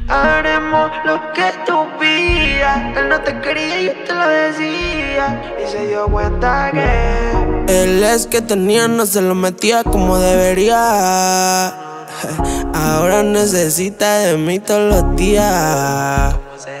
Haremos lo que tú pidas. Él no te quería y yo te lo decía. Y se dio cuenta que el ex que tenía no se lo metía como debería. Ahora necesita de mí todos los días.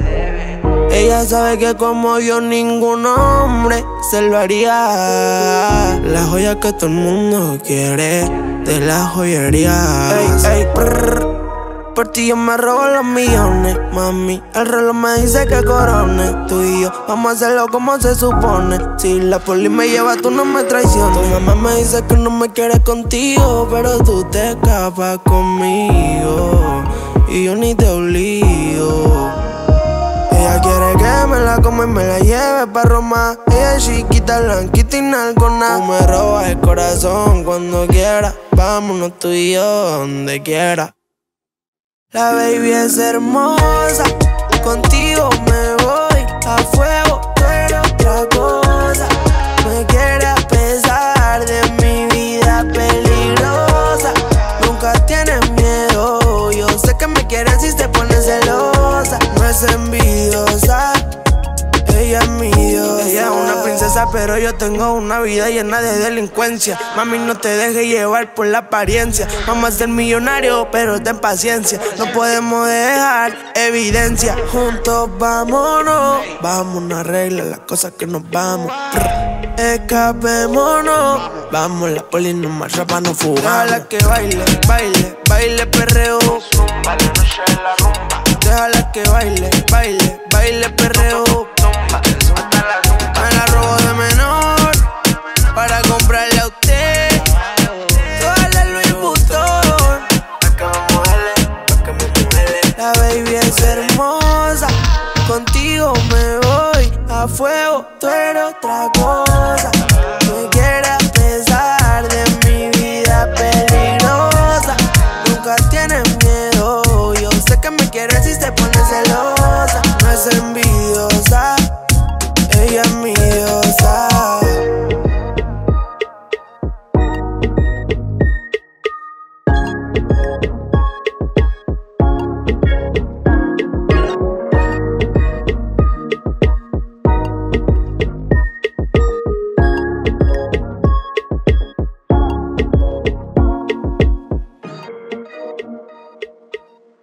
Ella sabe que como yo ningún hombre se lo haría. La joya que todo el mundo quiere de la joyería. Ey, ey, prrr. Por ti yo me robo los millones, mami. El reloj me dice que corone. Tú y yo vamos a hacerlo como se supone. Si la poli me lleva, tú no me traiciones. Tu mamá me dice que no me quiere contigo, pero tú te escapas conmigo y yo ni te obligo. Ella quiere que me la coma y me la lleve pa' Roma. Ella es chiquita, blanquita y nalgona. Tú me robas el corazón cuando quieras. Vámonos tú y yo donde quiera. La baby es hermosa, contigo me voy a fuego, tú eres otra cosa. Me quiere a pesar de mi vida peligrosa. Nunca tienes miedo, yo sé que me quieres si se pone celosa. No es envidiosa, ella es mi diosa. Ella es una princesa, pero yo tengo una vida llena de delincuencia. Mami, no te dejes llevar por la apariencia. Vamos a ser millonarios, pero ten paciencia. No podemos dejar evidencia. Juntos vámonos, vámonos a arreglar las cosas que nos vamos. Escapémonos, vamos, la poli nos marcha pa' no fugar. Déjala que baile, baile, baile perreo. zumba, la noche de la rumba. Déjala que baile, baile, baile perreo. Me la robo de menor para comprarle a usted toda la Louis Vuitton. Pa' que me muele, pa' que me muele. La baby es hermosa, contigo me voy a fuego, tú eres otra